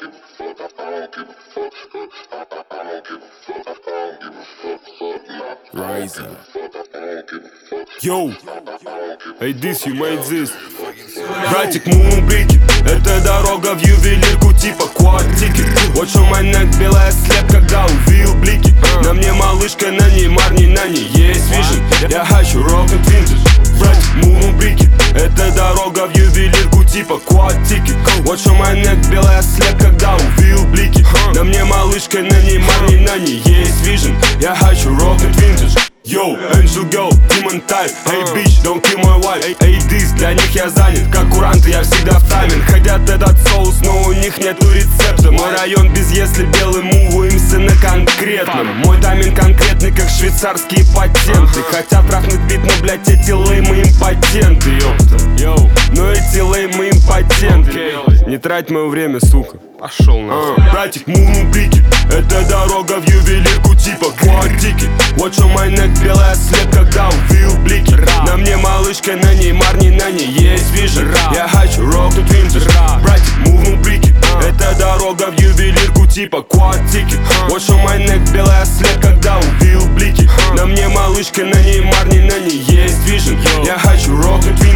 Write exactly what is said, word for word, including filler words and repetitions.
Riser. Йоу, эй, this, you made this. Братик, мумбрики, это дорога в ювелирку типа квартики. Watch on my neck, белая слеп, когда увидел блики. На мне малышка, на ней марни, на ней есть вижен. Я хочу рок-н винтаж. Братик, мумбрики, это дорога в ювелирку типа квартики. Watch on my neck, белая слеп, когда увидел блики. На мне малышка, на ней марни, на ней есть вижен. Я хочу рок-н винтаж. Йоу, Angel Girl, Demon Type. Эй, bitch, don't kill my wife. Эй, this, для них я занят, как куранты, я всегда в тайминг. Хотят этот соус, но у них нету рецепта. Мой район без если, белый муваемся на конкретном. Мой тайминг конкретный, как швейцарские патенты. Хотят трахнуть бит, но, блять, эти леймы импотенты, ёпта. Йоу, но эти леймы импотенты. Не трать мое время, сука. Пошел на. uh, Братик, мумбрики, это дорога в ювелирку типа квартики. Watch on my neck, белая слеп, когда увидел блики. На мне малышка, на ней марни, на ней есть вижен. Я хочу рок-н винтаж. Братик, мумбрики, это дорога в ювелирку типа квартики. Watch on my neck, белая слеп, когда увидел блики. На мне малышка, на ней марни, на ней есть вижен. Я хочу рок-н винтаж.